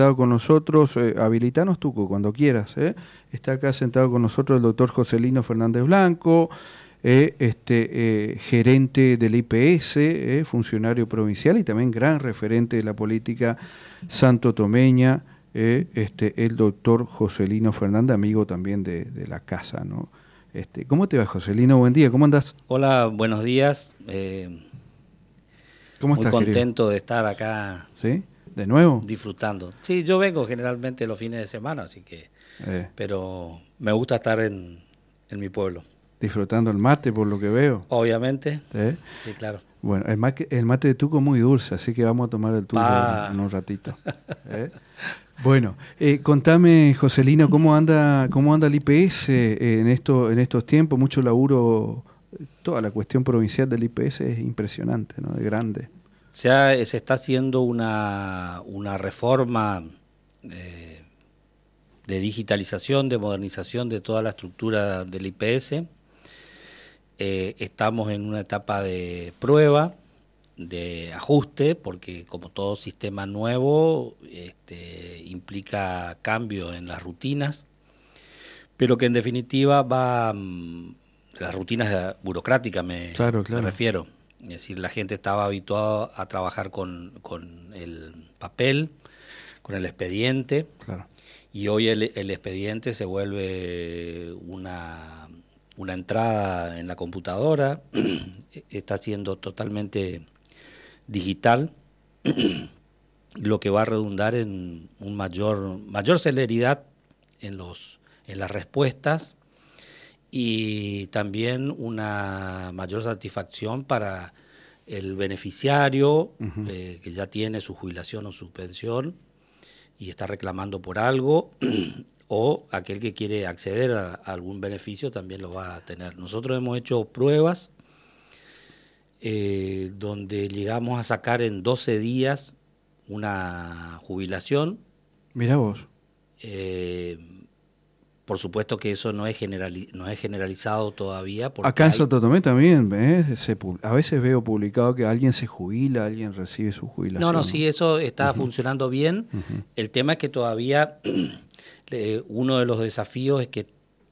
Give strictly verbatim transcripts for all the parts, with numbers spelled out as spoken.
Con nosotros, eh, habilitanos Tuco cuando quieras, ¿eh? Está acá sentado con nosotros el doctor Joselino Fernández Blanco, eh, este, eh, gerente del I P S, eh, funcionario provincial y también gran referente de la política santotomeña, eh, este, el doctor Joselino Fernández, amigo también de, de la casa, ¿no? Este, ¿Cómo te va, Joselino? Buen día, ¿cómo andás? Hola, buenos días. Eh, ¿Cómo muy estás, contento querido? de estar acá. ¿Sí? ¿De nuevo? Disfrutando. Sí, yo vengo generalmente los fines de semana, así que, Eh, pero me gusta estar en, en mi pueblo. disfrutando el mate, por lo que veo. Obviamente, ¿Eh? sí, claro. Bueno, el mate, el mate de Tuco es muy dulce, así que vamos a tomar el tuyo ahora Pa. en un ratito. ¿Eh? Bueno, eh, contame, Joselino, ¿cómo anda, cómo anda el I P S eh, en, esto, en estos tiempos? Mucho laburo, toda la cuestión provincial del I P S es impresionante, ¿no? Es grande. Se, ha- se está haciendo una, una reforma eh, de digitalización, de modernización de toda la estructura del I P S. Eh, estamos en una etapa de prueba, de ajuste, porque como todo sistema nuevo este, implica cambio en las rutinas, pero que en definitiva va, mm, las rutinas burocráticas me, Claro, me claro. refiero. Es decir, la gente estaba habituada a trabajar con, con el papel, con el expediente, Claro. y hoy el, el expediente se vuelve una, una entrada en la computadora, está siendo totalmente digital, lo que va a redundar en un mayor, mayor celeridad en, los, en las respuestas y también una mayor satisfacción para el beneficiario Uh-huh. eh, que ya tiene su jubilación o su pensión y está reclamando por algo, o aquel que quiere acceder a, a algún beneficio también lo va a tener. Nosotros hemos hecho pruebas eh, donde llegamos a sacar en doce días una jubilación. Mirá vos. Eh, por supuesto que eso no es, generali no es generalizado todavía. Porque Acá en hay... Santo Tomé también, ¿eh? Se, a veces veo publicado que alguien se jubila, alguien recibe su jubilación. No, no, ¿no? sí, eso está Uh-huh. funcionando bien. Uh-huh. El tema es que todavía eh, uno de los desafíos es que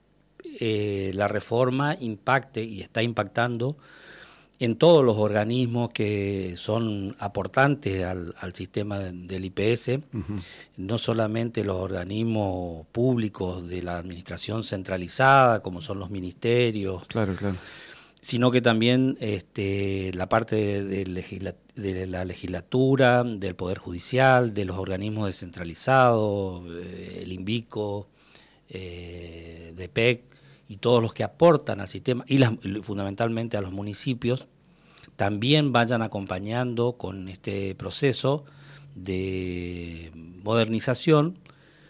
eh, la reforma impacte y está impactando en todos los organismos que son aportantes al, al sistema del I P S, uh-huh. No solamente los organismos públicos de la administración centralizada, como son los ministerios, claro, claro. sino que también este, la parte de, de, legisla, de la legislatura, del Poder Judicial, de los organismos descentralizados, eh, el INVICO, eh, D P E C, y todos los que aportan al sistema, y las, fundamentalmente a los municipios, también vayan acompañando con este proceso de modernización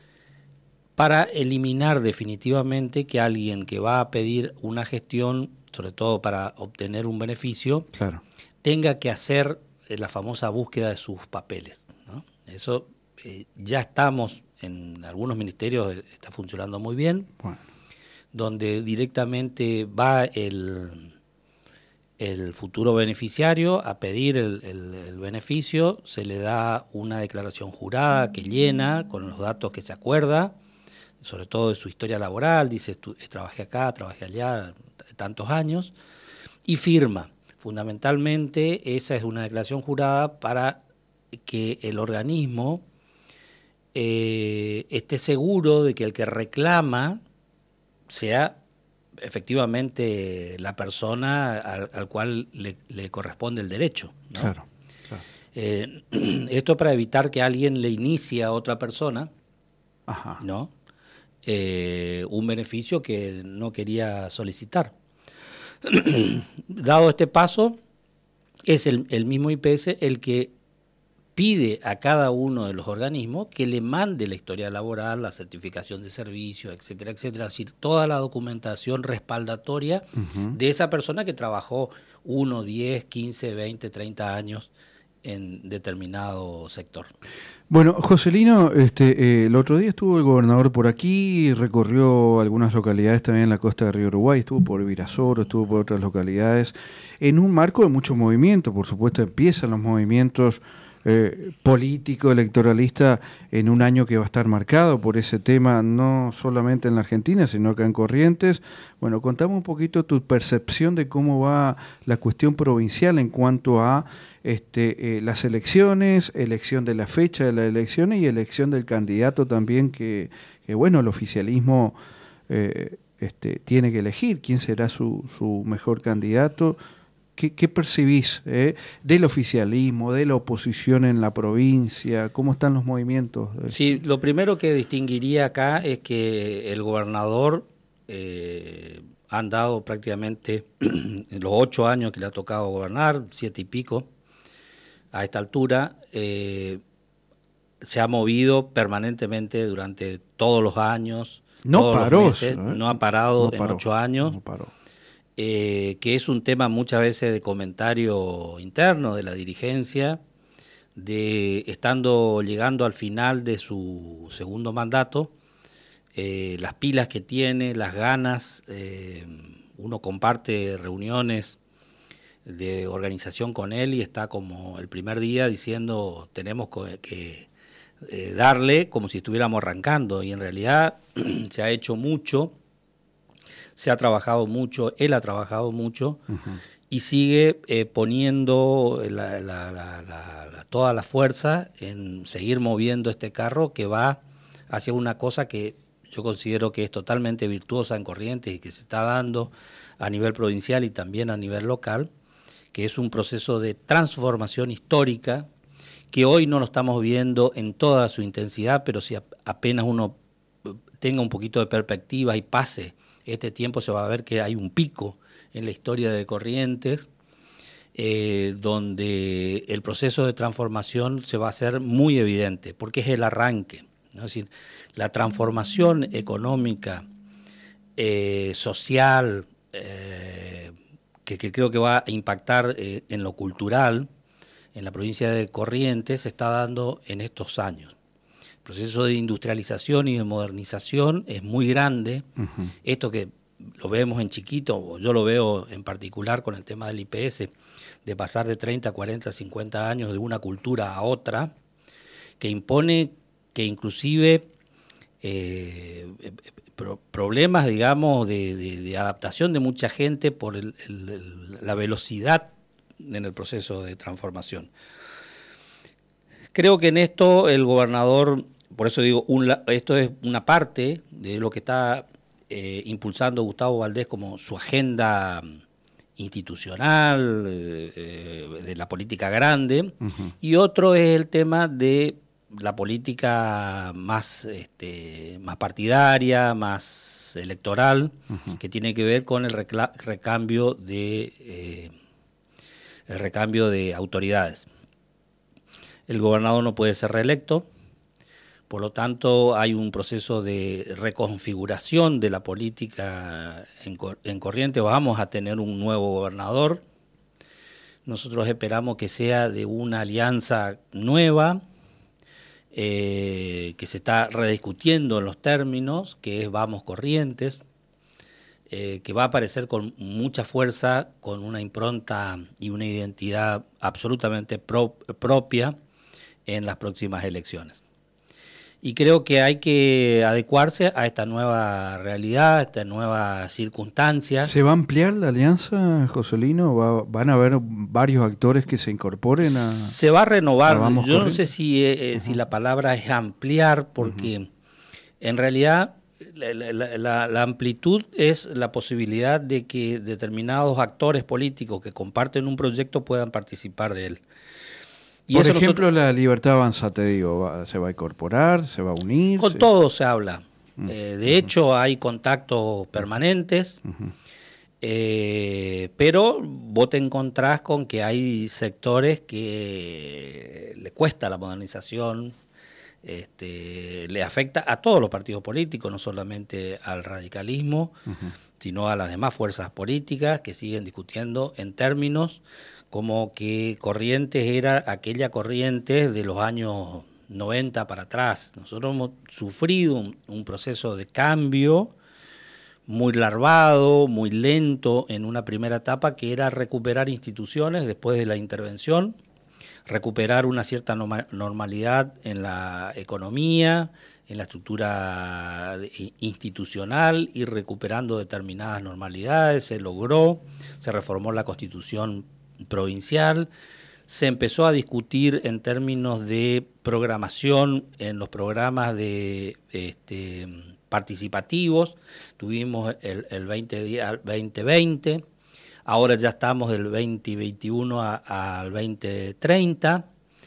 para eliminar definitivamente que alguien que va a pedir una gestión, sobre todo para obtener un beneficio, claro. tenga que hacer la famosa búsqueda de sus papeles, ¿no? Eso eh, ya estamos, en algunos ministerios está funcionando muy bien. Bueno. Donde directamente va el, el futuro beneficiario a pedir el, el, el beneficio, se le da una declaración jurada que llena con los datos que se acuerda, sobre todo de su historia laboral, dice, trabajé acá, trabajé allá, tantos años, y firma. Fundamentalmente esa es una declaración jurada para que el organismo eh, esté seguro de que el que reclama sea efectivamente la persona al, al cual le, le corresponde el derecho, ¿no? Claro, claro. Eh, esto para evitar que alguien le inicie a otra persona, Ajá. ¿no? Eh, un beneficio que no quería solicitar. Dado este paso, es el, el mismo I P S el que pide a cada uno de los organismos que le mande la historia laboral, la certificación de servicio, etcétera, etcétera. Es decir, toda la documentación respaldatoria uh-huh. de esa persona que trabajó uno, diez, quince, veinte, treinta años en determinado sector. Bueno, Joselino, este, eh, el otro día estuvo el gobernador por aquí, recorrió algunas localidades también en la costa de Río Uruguay, estuvo por Virasoro, estuvo por otras localidades, en un marco de mucho movimiento. Por supuesto empiezan los movimientos eh, político, electoralista, en un año que va a estar marcado por ese tema, no solamente en la Argentina, sino acá en Corrientes. Bueno, contame un poquito tu percepción de cómo va la cuestión provincial en cuanto a este, eh, las elecciones, elección de la fecha de las elecciones y elección del candidato también, que, que bueno, el oficialismo eh, este, tiene que elegir quién será su, su mejor candidato. ¿Qué, qué percibís eh, del oficialismo, de la oposición en la provincia? ¿Cómo están los movimientos? Sí, lo primero que distinguiría acá es que el gobernador eh, han dado prácticamente los ocho años que le ha tocado gobernar, siete y pico, a esta altura, eh, se ha movido permanentemente durante todos los años, no todos paró, los meses, ¿eh? no ha parado no paró, en ocho años. No paró. Eh, que es un tema muchas veces de comentario interno de la dirigencia, de estando llegando al final de su segundo mandato, eh, las pilas que tiene, las ganas, eh, uno comparte reuniones de organización con él y está como el primer día diciendo tenemos que eh, darle como si estuviéramos arrancando, y en realidad se ha hecho mucho. Se ha trabajado mucho, él ha trabajado mucho, uh-huh. y sigue eh, poniendo la, la, la, la, la, toda la fuerza en seguir moviendo este carro que va hacia una cosa que yo considero que es totalmente virtuosa en Corrientes y que se está dando a nivel provincial y también a nivel local, que es un proceso de transformación histórica que hoy no lo estamos viendo en toda su intensidad, pero si apenas uno tenga un poquito de perspectiva y pase este tiempo, se va a ver que hay un pico en la historia de Corrientes, eh, donde el proceso de transformación se va a hacer muy evidente, porque es el arranque, ¿no? Es decir, la transformación económica, eh, social, eh, que, que creo que va a impactar eh, en lo cultural, en la provincia de Corrientes, se está dando en estos años. El proceso de industrialización y de modernización es muy grande. Uh-huh. Esto que lo vemos en chiquito, yo lo veo en particular con el tema del I P S, de pasar de treinta, cuarenta, cincuenta años de una cultura a otra, que impone que inclusive eh, pro- problemas, digamos, de, de, de adaptación de mucha gente por el, el, el, la velocidad en el proceso de transformación. Creo que en esto el gobernador, por eso digo, un, esto es una parte de lo que está eh, impulsando Gustavo Valdés como su agenda institucional, eh, de la política grande, uh-huh. y otro es el tema de la política más, este, más partidaria, más electoral, uh-huh. que tiene que ver con el recla- recambio de eh, el recambio de autoridades. El gobernador no puede ser reelecto, por lo tanto hay un proceso de reconfiguración de la política en, en Corrientes. Vamos a tener un nuevo gobernador. Nosotros esperamos que sea de una alianza nueva, eh, que se está rediscutiendo en los términos, que es Vamos Corrientes, eh, que va a aparecer con mucha fuerza, con una impronta y una identidad absolutamente pro, propia en las próximas elecciones. Y creo que hay que adecuarse a esta nueva realidad, a esta nueva circunstancia. ¿Se va a ampliar la alianza, Joselino? ¿Va, ¿Van a haber varios actores que se incorporen a...? Se va a renovar. A Yo corriendo? no sé si, eh, uh-huh. si la palabra es ampliar, porque uh-huh. en realidad la, la, la, la amplitud es la posibilidad de que determinados actores políticos que comparten un proyecto puedan participar de él. Y Por ejemplo, nosotros, la Libertad Avanza, te digo, va, ¿se va a incorporar? ¿Se va a unir? Con ¿se... todo se habla. Uh-huh. Eh, de uh-huh. hecho, hay contactos permanentes, uh-huh. eh, pero vos te encontrás con que hay sectores que le cuesta la modernización, este, le afecta a todos los partidos políticos, no solamente al radicalismo, uh-huh. sino a las demás fuerzas políticas que siguen discutiendo en términos como que Corrientes era aquella Corrientes de los años noventa para atrás. Nosotros hemos sufrido un, un proceso de cambio muy larvado, muy lento en una primera etapa, que era recuperar instituciones después de la intervención, recuperar una cierta norma, normalidad en la economía, en la estructura institucional, ir recuperando determinadas normalidades. Se logró, se reformó la Constitución provincial, se empezó a discutir en términos de programación en los programas de este, participativos. Tuvimos el, el veinte veinte, ahora ya estamos del veinte veintiuno al veinte treinta,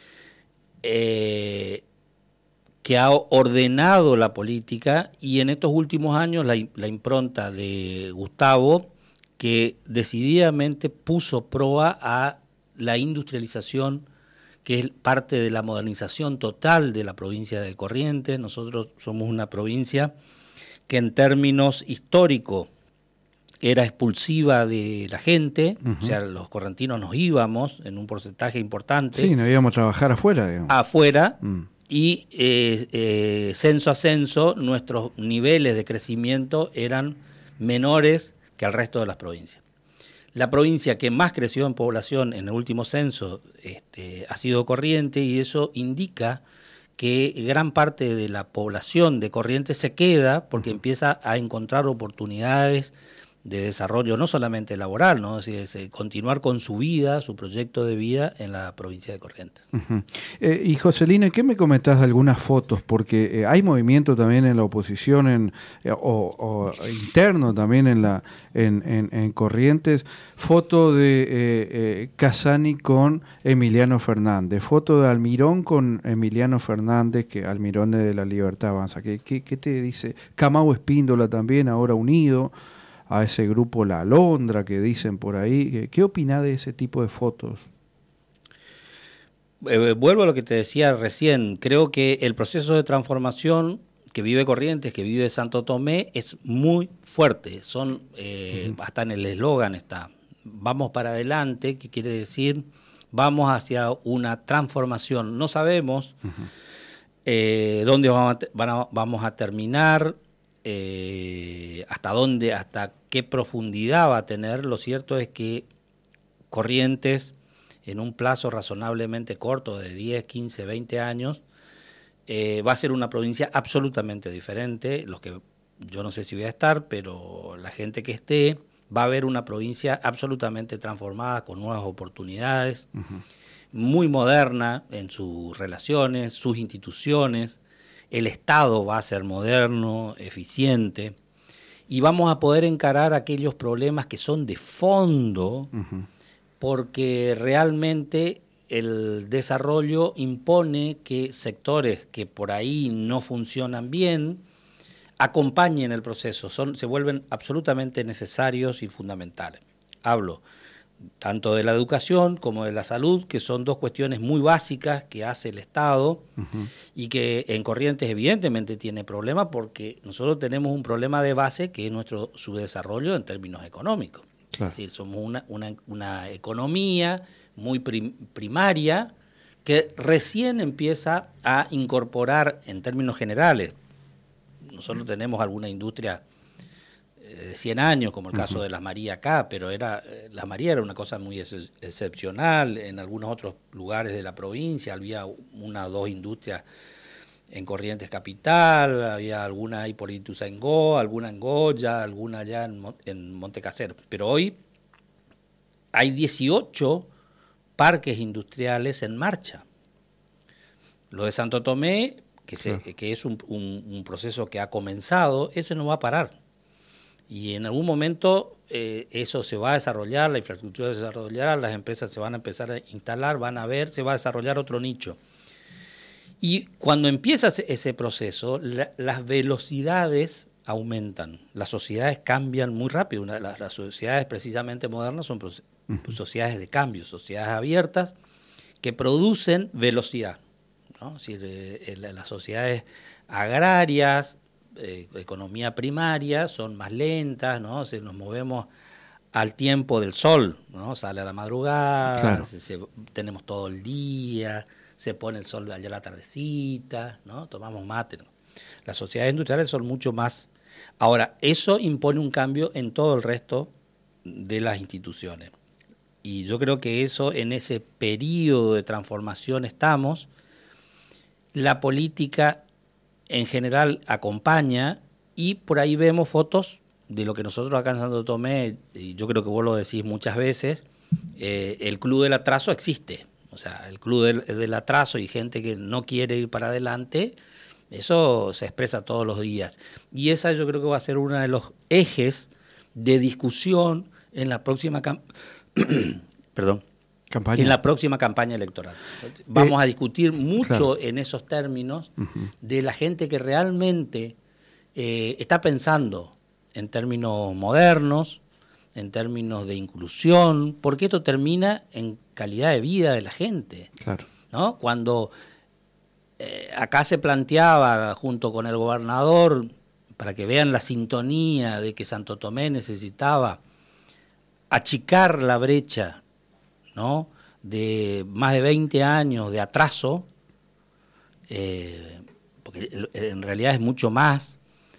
eh, que ha ordenado la política, y en estos últimos años la, la impronta de Gustavo, que decididamente puso proa a la industrialización, que es parte de la modernización total de la provincia de Corrientes. Nosotros somos una provincia que en términos históricos era expulsiva de la gente, uh-huh. O sea, los correntinos nos íbamos en un porcentaje importante. Sí, nos íbamos a trabajar afuera, digamos. Afuera, mm. y eh, eh, censo a censo nuestros niveles de crecimiento eran menores que al resto de las provincias. La provincia que más creció en población en el último censo este, ha sido Corrientes, y eso indica que gran parte de la población de Corrientes se queda porque uh-huh. empieza a encontrar oportunidades de desarrollo, no solamente laboral, ¿no? Es decir, es continuar con su vida, su proyecto de vida en la provincia de Corrientes. Uh-huh. Eh, y Joselina, ¿qué me comentás de algunas fotos? Porque eh, hay movimiento también en la oposición en, eh, o, o interno también en la en, en, en Corrientes. Foto de eh, eh, Casani con Emiliano Fernández, foto de Almirón con Emiliano Fernández, que Almirón de la Libertad Avanza. ¿Qué, qué, qué te dice? Camau Espíndola también, ahora unido a ese grupo La Alondra que dicen por ahí. ¿Qué opinás de ese tipo de fotos? Eh, vuelvo a lo que te decía recién. Creo que el proceso de transformación que vive Corrientes, que vive Santo Tomé, es muy fuerte. Son eh, uh-huh. Hasta en el eslogan está: vamos para adelante, que quiere decir vamos hacia una transformación. No sabemos uh-huh. eh, dónde vamos a, van a, vamos a terminar, eh, hasta dónde, hasta qué profundidad va a tener. Lo cierto es que Corrientes, en un plazo razonablemente corto de diez, quince, veinte años, eh, va a ser una provincia absolutamente diferente. Los que, yo no sé si voy a estar, pero la gente que esté va a ver una provincia absolutamente transformada, con nuevas oportunidades, uh-huh. muy moderna en sus relaciones, sus instituciones. El Estado va a ser moderno, eficiente, y vamos a poder encarar aquellos problemas que son de fondo, uh-huh. porque realmente el desarrollo impone que sectores que por ahí no funcionan bien acompañen el proceso, son, se vuelven absolutamente necesarios y fundamentales. Hablo tanto de la educación como de la salud, que son dos cuestiones muy básicas que hace el Estado, uh-huh. y que en Corrientes evidentemente tiene problemas, porque nosotros tenemos un problema de base que es nuestro subdesarrollo en términos económicos. Claro. Es decir, somos una, una, una economía muy prim, primaria que recién empieza a incorporar en términos generales. Nosotros tenemos alguna industria de cien años, como el caso uh-huh. de Las Marías acá, pero era Las Marías era una cosa muy ex- excepcional. En algunos otros lugares de la provincia había una o dos industrias en Corrientes Capital, había alguna ahí por Ituzaingó, alguna en Goya, alguna allá en, en Montecasero. Pero hoy hay dieciocho parques industriales en marcha. Lo de Santo Tomé, que, se, sí. que es un, un, un proceso que ha comenzado, ese no va a parar. Y en algún momento eh, eso se va a desarrollar, la infraestructura se desarrollará, las empresas se van a empezar a instalar, van a ver, se va a desarrollar otro nicho. Y cuando empieza ese proceso, la, las velocidades aumentan, las sociedades cambian muy rápido. Una, las, las sociedades precisamente modernas son proce- uh-huh. sociedades de cambio, sociedades abiertas que producen velocidad, ¿no? Es decir, eh, las sociedades agrarias, eh, economía primaria, son más lentas, ¿no? O sea, nos movemos al tiempo del sol, ¿no? Sale a la madrugada, claro. se, se, tenemos todo el día, se pone el sol allá a la tardecita, ¿no? Tomamos mate, ¿no? Las sociedades industriales son mucho más. Ahora, eso impone un cambio en todo el resto de las instituciones. Y yo creo que eso, en ese periodo de transformación estamos. La política en general acompaña y por ahí vemos fotos de lo que nosotros acá en Santo Tomé, y yo creo que vos lo decís muchas veces, eh, el club del atraso existe. O sea, el club del, del atraso y gente que no quiere ir para adelante, eso se expresa todos los días. Y esa yo creo que va a ser uno de los ejes de discusión en la próxima cam- perdón, campaña. en la próxima campaña electoral. Vamos eh, a discutir mucho claro. en esos términos uh-huh. de la gente que realmente eh, está pensando en términos modernos, en términos de inclusión, porque esto termina en calidad de vida de la gente. Claro. ¿No? Cuando eh, acá se planteaba junto con el gobernador, para que vean la sintonía de que Santo Tomé necesitaba achicar la brecha, ¿no? de más de veinte años de atraso, eh, porque en realidad es mucho más.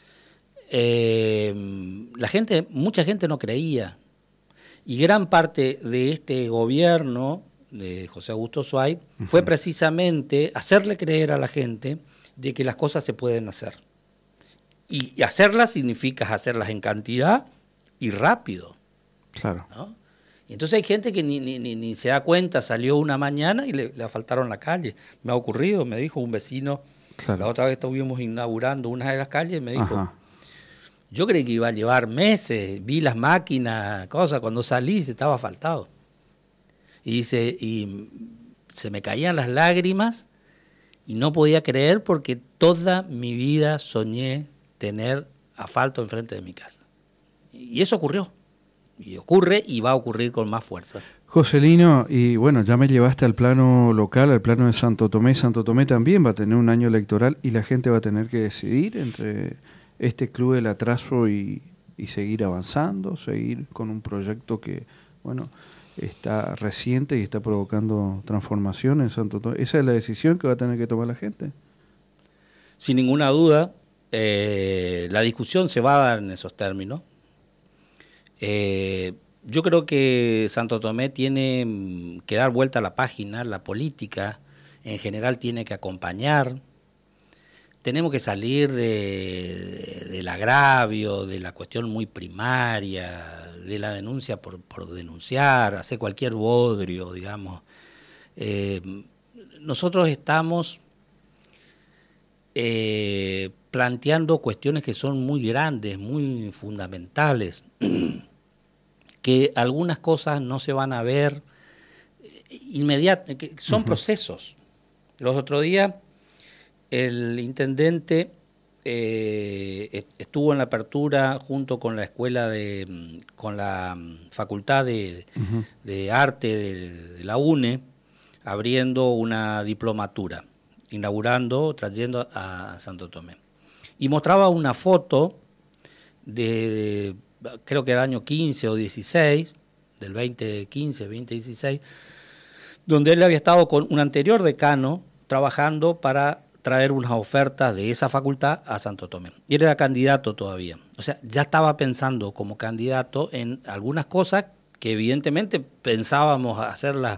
Eh, la gente, mucha gente no creía, y gran parte de este gobierno de José Augusto Suárez uh-huh. fue precisamente hacerle creer a la gente de que las cosas se pueden hacer. Y, y hacerlas significa hacerlas en cantidad y rápido. Claro. ¿No? Y entonces hay gente que ni, ni, ni, ni se da cuenta, salió una mañana y le, le asfaltaron la calle. Me ha ocurrido, me dijo un vecino, claro. la otra vez estuvimos inaugurando una de las calles, me dijo, Ajá. yo creí que iba a llevar meses, vi las máquinas, cosas, cuando salí se estaba asfaltado. Y dice, y se me caían las lágrimas y no podía creer porque toda mi vida soñé tener asfalto enfrente de mi casa. Y eso ocurrió. Y ocurre y va a ocurrir con más fuerza. Joselino, y bueno, ya me llevaste al plano local, al plano de Santo Tomé. Santo Tomé también va a tener un año electoral y la gente va a tener que decidir entre este club del atraso y, y seguir avanzando, seguir con un proyecto que, bueno, está reciente y está provocando transformación en Santo Tomé. ¿Esa es la decisión que va a tener que tomar la gente? Sin ninguna duda, eh, la discusión se va a dar en esos términos. Eh, yo creo que Santo Tomé tiene que dar vuelta a la página, la política en general tiene que acompañar. Tenemos que salir de, de, del agravio, de la cuestión muy primaria, de la denuncia por, por denunciar, hacer cualquier bodrio, digamos. Eh, nosotros estamos eh, planteando cuestiones que son muy grandes, muy fundamentales, que algunas cosas no se van a ver inmediatamente, son uh-huh. procesos. Los otros días el intendente eh, estuvo en la apertura junto con la escuela de, con la facultad de, uh-huh. de arte de, de la UNE, abriendo una diplomatura, inaugurando, trayendo a Santo Tomé. Y mostraba una foto de, creo que era el año quince o dieciséis, del veinte quince, veinte dieciséis, donde él había estado con un anterior decano trabajando para traer unas ofertas de esa facultad a Santo Tomé. Y él era candidato todavía. O sea, ya estaba pensando como candidato en algunas cosas que evidentemente pensábamos hacerlas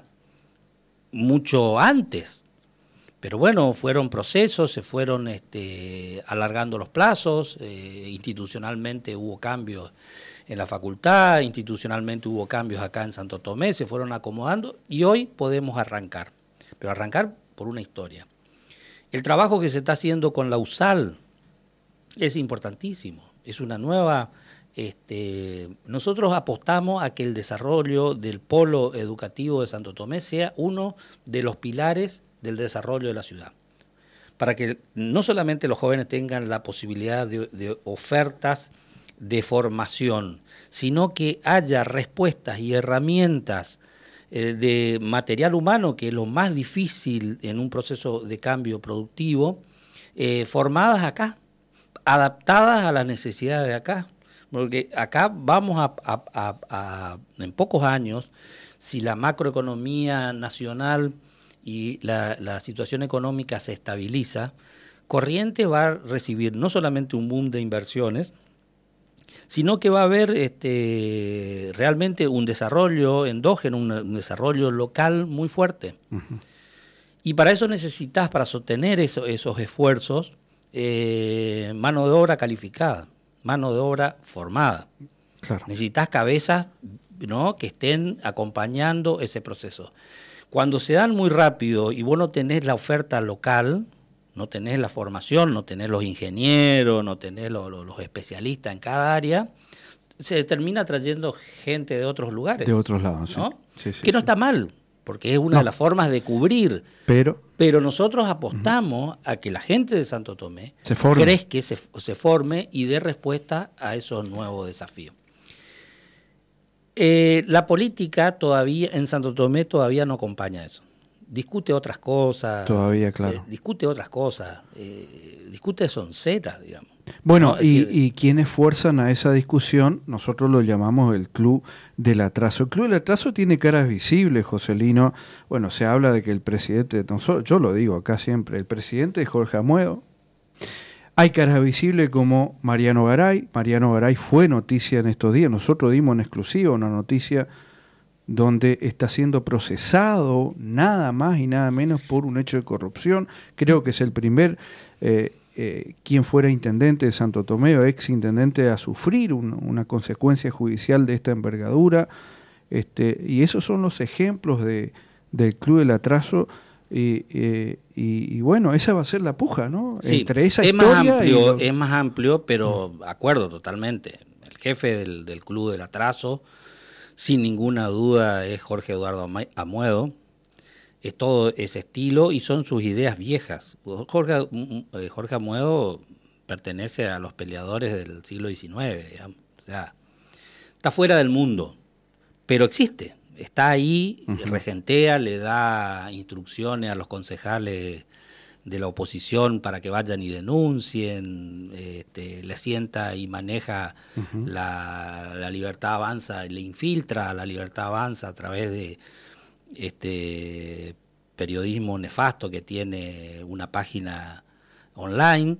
mucho antes. Pero bueno, fueron procesos, se fueron este, alargando los plazos, eh, institucionalmente hubo cambios en la facultad, institucionalmente hubo cambios acá en Santo Tomé, se fueron acomodando y hoy podemos arrancar. Pero arrancar por una historia. El trabajo que se está haciendo con la U S A L es importantísimo, es una nueva... Este, nosotros apostamos a que el desarrollo del polo educativo de Santo Tomé sea uno de los pilares del desarrollo de la ciudad, para que no solamente los jóvenes tengan la posibilidad de, de ofertas de formación, sino que haya respuestas y herramientas eh, de material humano, que es lo más difícil en un proceso de cambio productivo, eh, formadas acá, adaptadas a las necesidades de acá. Porque acá vamos a, a, a, a, en pocos años, si la macroeconomía nacional y la, la situación económica se estabiliza, Corrientes va a recibir no solamente un boom de inversiones, sino que va a haber este, realmente un desarrollo endógeno, un, un desarrollo local muy fuerte. Uh-huh. Y para eso necesitas, para sostener eso, esos esfuerzos, eh, mano de obra calificada, mano de obra formada. Claro. Necesitas cabezas, ¿no?, que estén acompañando ese proceso. Cuando se dan muy rápido y vos no tenés la oferta local, no tenés la formación, no tenés los ingenieros, no tenés los, los, los especialistas en cada área, se termina trayendo gente de otros lugares. De otros lados, ¿no? sí. Sí, sí, que no sí. está mal, porque es una no. de las formas de cubrir. Pero, Pero nosotros apostamos uh-huh. a que la gente de Santo Tomé se forme. crezca, se, se forme y dé respuesta a esos nuevos desafíos. Eh, la política todavía en Santo Tomé todavía no acompaña eso. Discute otras cosas. Todavía, claro. Eh, discute otras cosas. Eh, discute sonceras, digamos. Bueno, ¿no? y, decir, y quienes fuerzan a esa discusión, nosotros lo llamamos el Club del Atraso. El Club del Atraso tiene caras visibles, Joselino. Bueno, se habla de que el presidente, yo lo digo acá siempre, el presidente es Jorge Amuedo. Hay caras visibles como Mariano Garay. Mariano Garay fue noticia en estos días. Nosotros dimos en exclusiva una noticia donde está siendo procesado nada más y nada menos por un hecho de corrupción. Creo que es el primer eh, eh, quien fuera intendente de Santo Tomé o ex intendente a sufrir un, una consecuencia judicial de esta envergadura. Este, y esos son los ejemplos de, del Club del Atraso. Y, eh, y, y bueno, esa va a ser la puja, ¿no? Sí, entre esa es historia más amplio, y lo... es más amplio, pero mm. acuerdo totalmente. El jefe del, del Club del Atraso, sin ninguna duda, es Jorge Eduardo Amuedo. Es todo ese estilo y son sus ideas viejas. Jorge, Jorge Amuedo pertenece a los peleadores del siglo diecinueve, digamos. O sea, está fuera del mundo, pero existe. Está ahí, uh-huh. regentea, le da instrucciones a los concejales de la oposición para que vayan y denuncien, este, le sienta y maneja uh-huh. la, la Libertad Avanza, le infiltra a la Libertad Avanza a través de este periodismo nefasto que tiene una página online.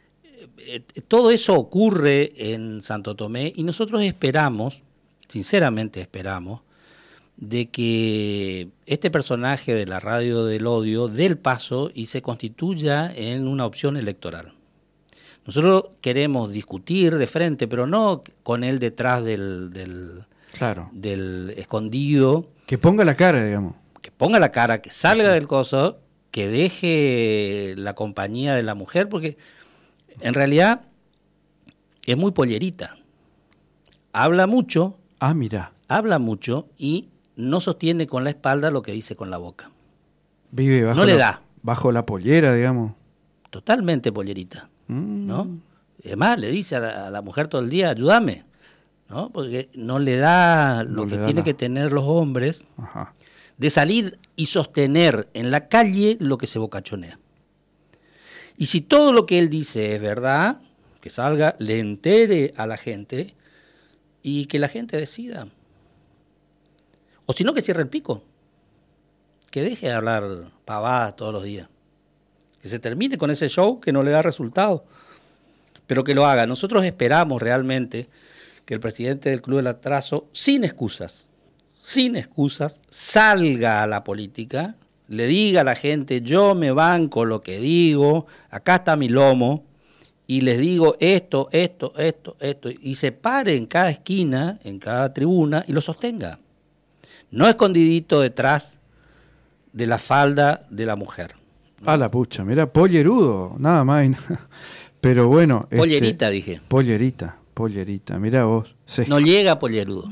Todo eso ocurre en Santo Tomé y nosotros esperamos, sinceramente esperamos, de que este personaje de la radio del odio dé el paso y se constituya en una opción electoral. Nosotros queremos discutir de frente, pero no con él detrás del, del, claro. del escondido. Que ponga la cara, digamos. Que ponga la cara, que salga del coso, que deje la compañía de la mujer, porque en realidad es muy pollerita. Habla mucho. Ah, mira. Habla mucho y no sostiene con la espalda lo que dice con la boca. Vive bajo, no le la, da. bajo la pollera, digamos. Totalmente pollerita, mm. ¿no? Además, le dice a la, a la mujer todo el día, ayúdame, ¿no? Porque no le da lo no que tienen que tener los hombres, Ajá. de salir y sostener en la calle lo que se bocachonea. Y si todo lo que él dice es verdad, que salga, le entere a la gente y que la gente decida. O si no, que cierre el pico. Que deje de hablar pavadas todos los días. Que se termine con ese show que no le da resultado. Pero que lo haga. Nosotros esperamos realmente que el presidente del Club del Atraso, sin excusas, sin excusas, salga a la política, le diga a la gente, yo me banco lo que digo, acá está mi lomo, y les digo esto, esto, esto, esto, y se pare en cada esquina, en cada tribuna, y lo sostenga. No escondidito detrás de la falda de la mujer. ¿no? Ah, la pucha, mira, pollerudo, nada más. Y nada. Pero bueno. Pollerita, este, dije. Pollerita, pollerita, mira vos. Se... No llega pollerudo.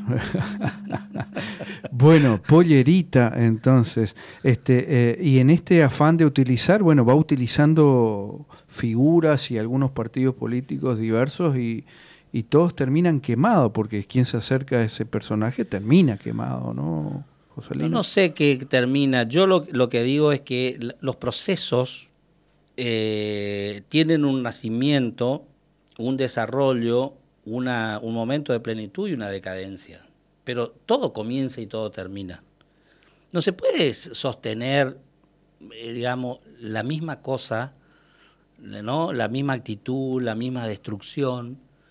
Bueno, pollerita, entonces. este eh, Y en este afán de utilizar, bueno, va utilizando figuras y algunos partidos políticos diversos y... Y todos terminan quemados, porque quien se acerca a ese personaje termina quemado, ¿no, Joselino? No, no sé qué termina. Yo lo, lo que digo es que los procesos eh, tienen un nacimiento, un desarrollo, una, un momento de plenitud y una decadencia. Pero todo comienza y todo termina. No se puede sostener, eh, digamos, la misma cosa, ¿no? La misma actitud, la misma destrucción,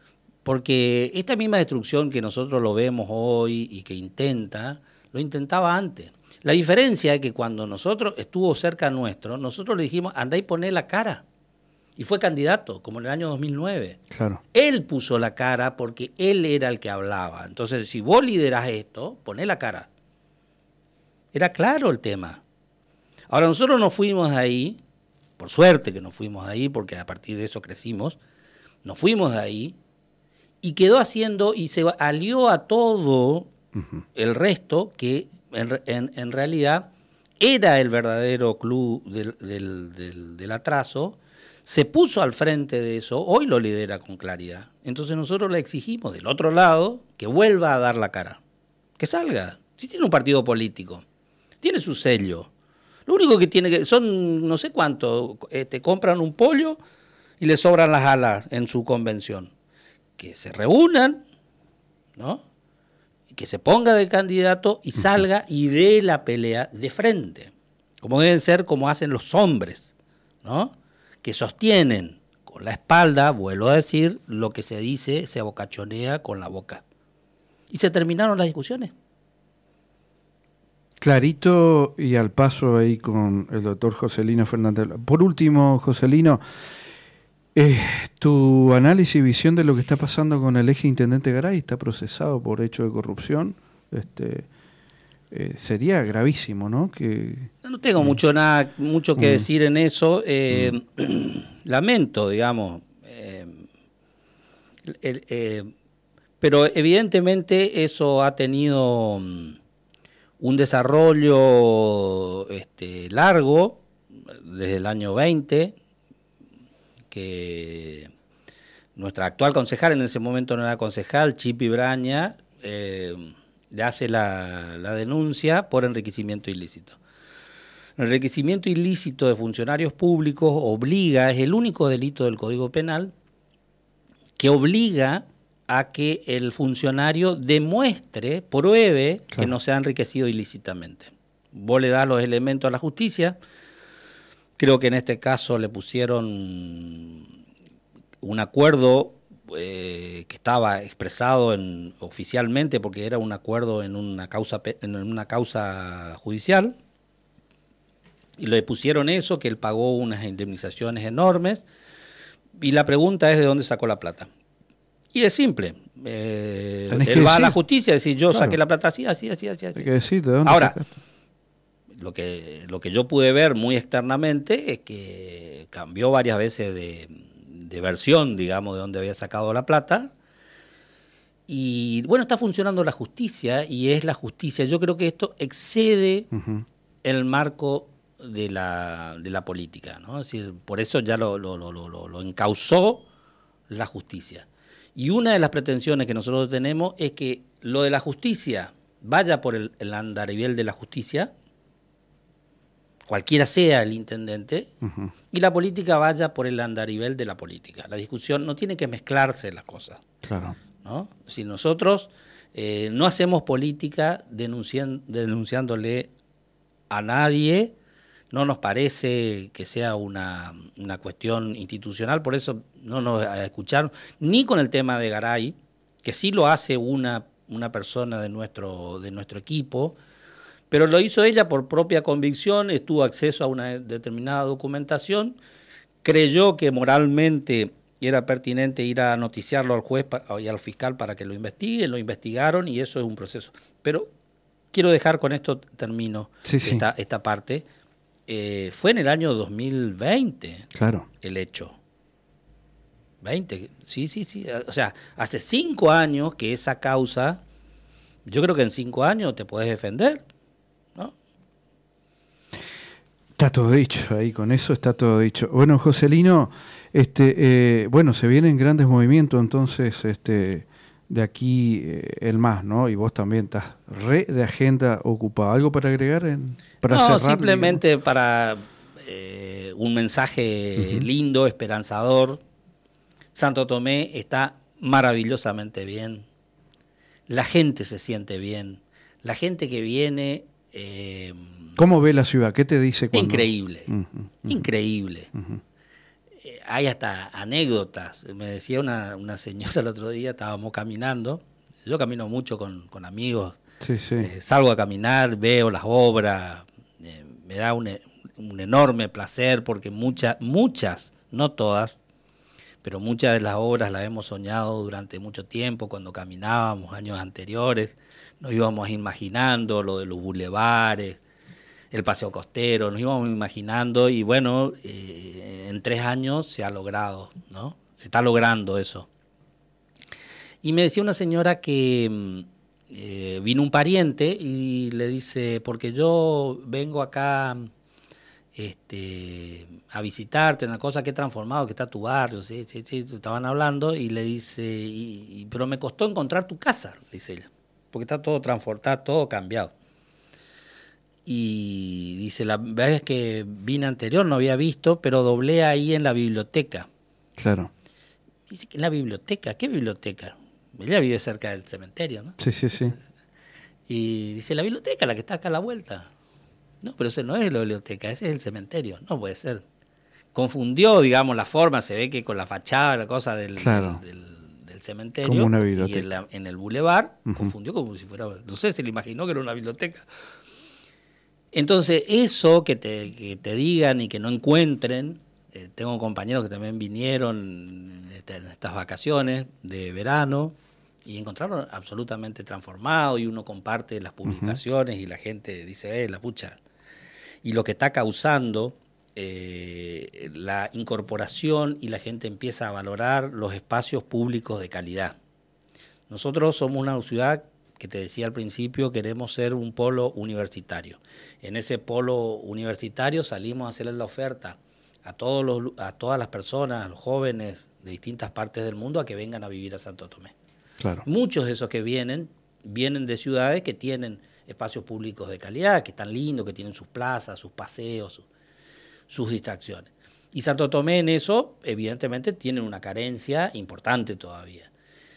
Porque esta misma destrucción que nosotros lo vemos hoy y que intenta, lo intentaba antes. La diferencia es que cuando nosotros estuvo cerca nuestro, nosotros le dijimos, andá y poné la cara. Y fue candidato, como en el año dos mil nueve. Claro. Él puso la cara porque él era el que hablaba. Entonces, si vos liderás esto, poné la cara. Era claro el tema. Ahora, nosotros nos fuimos de ahí, por suerte que nos fuimos de ahí, porque a partir de eso crecimos, nos fuimos de ahí, y quedó haciendo, y se alió a todo uh-huh. el resto, que en, en, en realidad era el verdadero club del, del, del, del atraso, se puso al frente de eso, hoy lo lidera con claridad. Entonces nosotros le exigimos del otro lado que vuelva a dar la cara, que salga. Si tiene un partido político, tiene su sello. Lo único que tiene que, son no sé cuánto, este, compran un pollo y le sobran las alas en su convención. Que se reúnan, ¿no? Que se ponga de candidato y salga y dé la pelea de frente, como deben ser, como hacen los hombres, ¿no? Que sostienen con la espalda, vuelvo a decir, lo que se dice, se abocachonea con la boca. Y se terminaron las discusiones. Clarito y al paso ahí con el doctor Joselino Fernández. Por último, Joselino, eh, tu análisis y visión de lo que está pasando con el ex intendente Garay, está procesado por hecho de corrupción, este eh, sería gravísimo, ¿no? Que no tengo eh, mucho nada mucho que mm, decir en eso. Eh, mm. Lamento, digamos, eh, el, eh, pero evidentemente eso ha tenido um, un desarrollo este, largo desde el año veinte, que nuestra actual concejal, en ese momento no era concejal, Chipi Braña, eh, le hace la, la denuncia por enriquecimiento ilícito. El enriquecimiento ilícito de funcionarios públicos obliga, es el único delito del Código Penal, que obliga a que el funcionario demuestre, pruebe claro. que no se ha enriquecido ilícitamente. Vos le das los elementos a la justicia, creo que en este caso le pusieron un acuerdo eh, que estaba expresado en, oficialmente, porque era un acuerdo en una causa, en una causa judicial, y le pusieron eso, que él pagó unas indemnizaciones enormes, y la pregunta es de dónde sacó la plata. Y es simple, eh, él va decir. a la justicia y decir, yo claro. saqué la plata así, así, así, así. así. Hay que decir, ¿de dónde Ahora, sacaste? Lo que, lo que yo pude ver muy externamente es que cambió varias veces de, de versión, digamos, de dónde había sacado la plata. Y bueno, está funcionando la justicia, y es la justicia. Yo creo que esto excede uh-huh. el marco de la, de la política, ¿no? Es decir, por eso ya lo, lo, lo, lo, lo encauzó la justicia. Y una de las pretensiones que nosotros tenemos es que lo de la justicia vaya por el, el andarivel de la justicia, cualquiera sea el intendente, uh-huh. y la política vaya por el andarivel de la política. La discusión no tiene que mezclarse las cosas. Claro. ¿No? Si nosotros eh, no hacemos política denuncian, denunciándole a nadie, no nos parece que sea una, una cuestión institucional, por eso no nos escucharon, ni con el tema de Garay, que sí lo hace una, una persona de nuestro, de nuestro equipo, pero lo hizo ella por propia convicción, tuvo acceso a una determinada documentación, creyó que moralmente era pertinente ir a noticiarlo al juez y al fiscal para que lo investiguen, lo investigaron y eso es un proceso. Pero quiero dejar con esto, termino sí, sí. Esta, esta parte. Eh, fue en el año dos mil veinte claro. el hecho. veinte, sí, sí, sí. O sea, hace cinco años que esa causa, yo creo que en cinco años te podés defender, ¿no? Está todo dicho, ahí con eso está todo dicho. Bueno, Joselino, este, eh, bueno, se vienen grandes movimientos, entonces, este, de aquí eh, el más, ¿no? Y vos también estás re de agenda ocupada. ¿Algo para agregar? En, para no, cerrar, simplemente digamos? para eh, un mensaje uh-huh. lindo, esperanzador. Santo Tomé está maravillosamente bien. La gente se siente bien. La gente que viene... Eh, ¿Cómo ve la ciudad? ¿Qué te dice cuando...? Increíble, uh-huh, uh-huh. increíble. Uh-huh. Eh, hay hasta anécdotas. Me decía una, una señora el otro día, estábamos caminando, yo camino mucho con, con amigos, sí, sí. Eh, salgo a caminar, veo las obras, eh, me da un, un enorme placer porque muchas, muchas, no todas, pero muchas de las obras las hemos soñado durante mucho tiempo, cuando caminábamos años anteriores, nos íbamos imaginando lo de los bulevares, el paseo costero, nos íbamos imaginando y bueno, eh, en tres años se ha logrado, ¿no? Se está logrando eso. Y me decía una señora que eh, vino un pariente y le dice, porque yo vengo acá este, a visitarte, una cosa que he transformado, que está tu barrio, sí, sí, sí, estaban hablando y le dice, y, y, pero me costó encontrar tu casa, dice ella, porque está todo transformado, está todo cambiado. Y dice, la vez que vine anterior no había visto, pero doblé ahí en la biblioteca. Claro. Dice que en la biblioteca, ¿qué biblioteca? Ella vive cerca del cementerio, ¿no? Sí, sí, sí. Y dice, la biblioteca, la que está acá a la vuelta. No, pero ese no es la biblioteca, ese es el cementerio. No puede ser. Confundió, digamos, la forma, se ve que con la fachada, la cosa del, claro. del, del, del cementerio. Como una biblioteca. Y en, la, en el bulevar, uh-huh. confundió como si fuera, no sé, se le imaginó que era una biblioteca. Entonces, eso que te, que te digan y que no encuentren, eh, tengo compañeros que también vinieron en estas vacaciones de verano y encontraron absolutamente transformado y uno comparte las publicaciones uh-huh. y la gente dice, eh, la pucha. Y lo que está causando eh, la incorporación y la gente empieza a valorar los espacios públicos de calidad. Nosotros somos una ciudad que te decía al principio, queremos ser un polo universitario. En ese polo universitario salimos a hacerle la oferta a, todos los, a todas las personas, a los jóvenes de distintas partes del mundo, a que vengan a vivir a Santo Tomé. Claro. Muchos de esos que vienen, vienen de ciudades que tienen espacios públicos de calidad, que están lindos, que tienen sus plazas, sus paseos, sus, sus distracciones. Y Santo Tomé en eso, evidentemente, tiene una carencia importante todavía.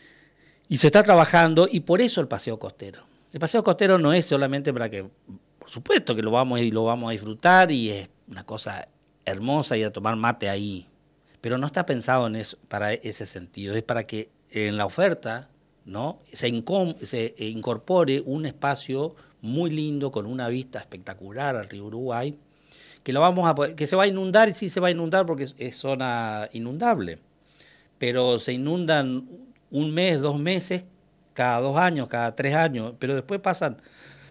Y se está trabajando, y por eso el paseo costero. El paseo costero no es solamente para que, por supuesto que lo vamos y lo vamos a disfrutar, y es una cosa hermosa ir a tomar mate ahí, pero no está pensado en eso, para ese sentido, es para que en la oferta, ¿no?, se, incom- se incorpore un espacio muy lindo, con una vista espectacular al río Uruguay, que, lo vamos a poder, que se va a inundar, y sí se va a inundar porque es, es zona inundable, pero se inundan un mes, dos meses, cada dos años, cada tres años, pero después pasan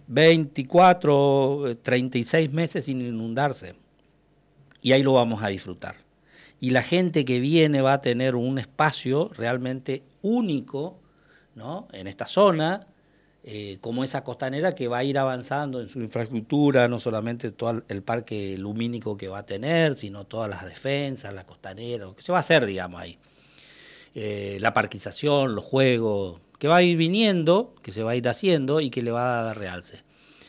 veinticuatro, treinta y seis meses sin inundarse. Y ahí lo vamos a disfrutar. Y la gente que viene va a tener un espacio realmente único, ¿no?, en esta zona, eh, como esa costanera que va a ir avanzando en su infraestructura, no solamente todo el parque lumínico que va a tener, sino todas las defensas, la costanera, lo que se va a hacer, digamos, ahí. Eh, la parquización, los juegos, que va a ir viniendo, que se va a ir haciendo y que le va a dar realce.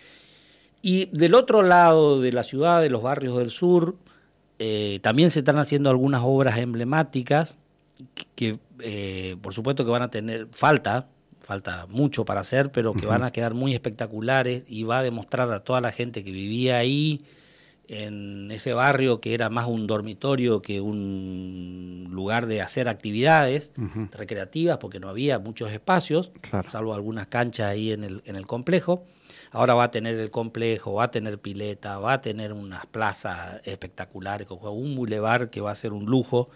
Y del otro lado de la ciudad, de los barrios del sur, eh, también se están haciendo algunas obras emblemáticas que, que eh, por supuesto que van a tener, falta, falta mucho para hacer, pero que uh-huh. van a quedar muy espectaculares y va a demostrar a toda la gente que vivía ahí, en ese barrio que era más un dormitorio que un lugar de hacer actividades uh-huh. recreativas, porque no había muchos espacios, claro. salvo algunas canchas ahí en el, en el complejo. Ahora va a tener el complejo, va a tener pileta, va a tener unas plazas espectaculares, un bulevar que va a ser un lujo,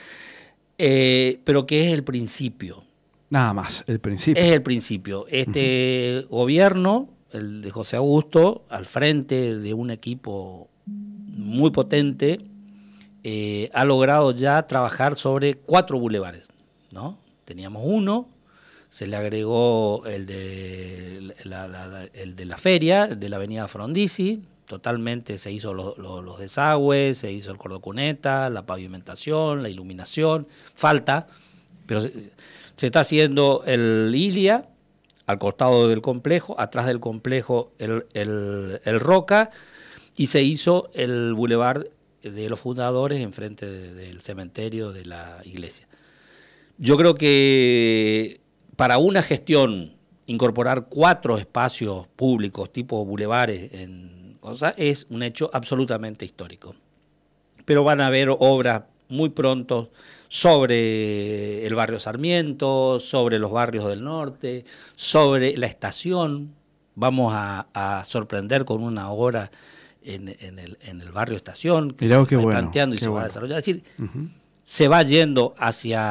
eh, pero que es el principio. Nada más, el principio. Es el principio. Este uh-huh. gobierno, el de José Augusto, al frente de un equipo muy potente, eh, ha logrado ya trabajar sobre cuatro bulevares, ¿no? Teníamos uno, se le agregó el de la, la, la, el de la feria, el de la avenida Frondizi, totalmente se hizo lo, lo, los desagües, se hizo el cordocuneta, la pavimentación, la iluminación, falta, pero se, se está haciendo el Ilia, al costado del complejo, atrás del complejo el, el, el Roca, y se hizo el bulevar de los fundadores enfrente de, del cementerio de la iglesia. Yo creo que para una gestión incorporar cuatro espacios públicos tipo bulevares en cosas es un hecho absolutamente histórico. Pero van a haber obras muy pronto sobre el barrio Sarmiento, sobre los barrios del norte, sobre la estación. Vamos a, a sorprender con una obra en, en, el, en el barrio Estación, que Mirá, se qué va bueno, planteando y qué se bueno. va a desarrollar. Es decir, Uh-huh. se va yendo hacia